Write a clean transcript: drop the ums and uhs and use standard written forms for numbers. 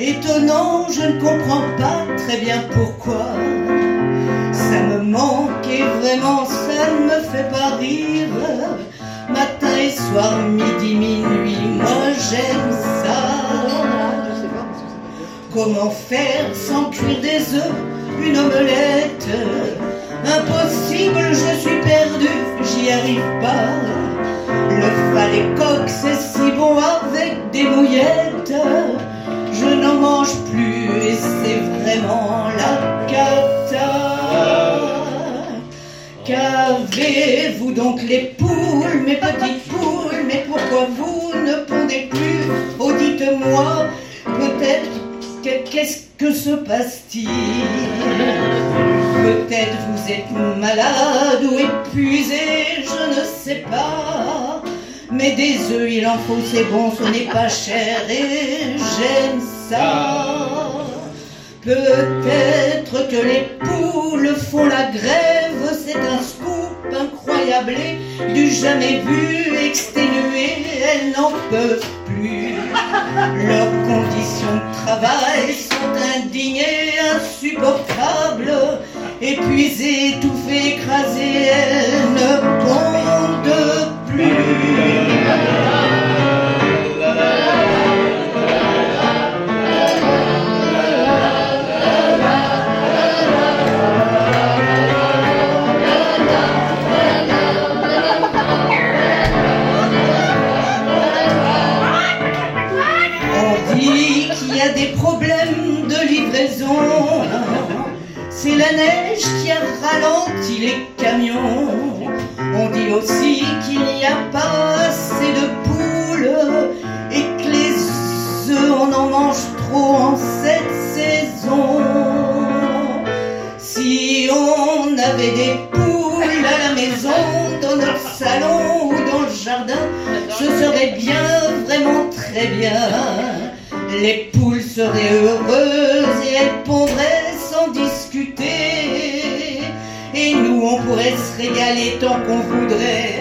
étonnant, je ne comprends pas très bien pourquoi. Ça me manque et vraiment ça ne me fait pas rire. Matin et soir, midi, minuit, moi j'aime ça. Comment faire sans cuire des œufs, une omelette? Impossible, je suis perdu, j'y arrive pas. Le à les coques, c'est si bon avec des mouillettes. Je n'en mange plus et c'est vraiment la cata. Qu'avez-vous donc les poules, mes petites poules? Mais pourquoi vous ne pondez plus? Oh, dites-moi, peut-être, qu'est-ce que se passe-t-il? Peut-être vous êtes malade ou épuisé, je ne sais pas. Mais des œufs, il en faut, c'est bon, ce n'est pas cher et j'aime ça. Peut-être que les poules font la grève, c'est un scoop incroyable et du jamais vu, exténué, elles n'en peuvent plus. Leurs conditions de travail sont indignes et insupportables. Épuisées, étouffées, écrasées, elles ne pondent plus. On dit qu'il y a des problèmes de livraison. C'est la neige qui a ralenti les camions. On dit aussi qu'il n'y a pas assez de poules et que les œufs, on en mange trop en cette saison. Si on avait des poules à la maison, dans notre salon ou dans le jardin, ce serait bien, vraiment très bien. Les poules seraient heureuses et elles pondraient sans discuter. Et nous on pourrait se régaler tant qu'on voudrait.